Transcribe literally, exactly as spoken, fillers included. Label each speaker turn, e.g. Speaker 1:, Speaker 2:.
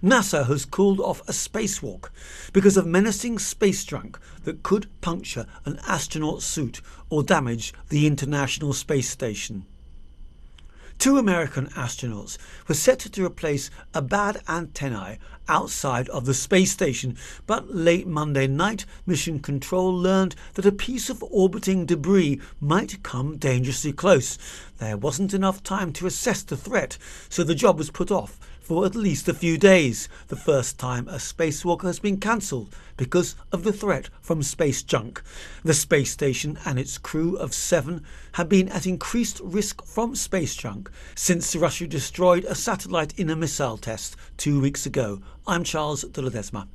Speaker 1: NASA has called off a spacewalk because of menacing space junk that could puncture an astronaut's suit or damage the International Space Station. Two American astronauts were set to replace a bad antennae outside of the space station, but late Monday night, Mission Control learned that a piece of orbiting debris might come dangerously close. There wasn't enough time to assess the threat, so the job was put off for at least a few days, the first time a spacewalk has been cancelled because of the threat from space junk. The space station and its crew of seven have been at increased risk from space junk since Russia destroyed a satellite in a missile test two weeks ago. I'm Charles de Ledesma.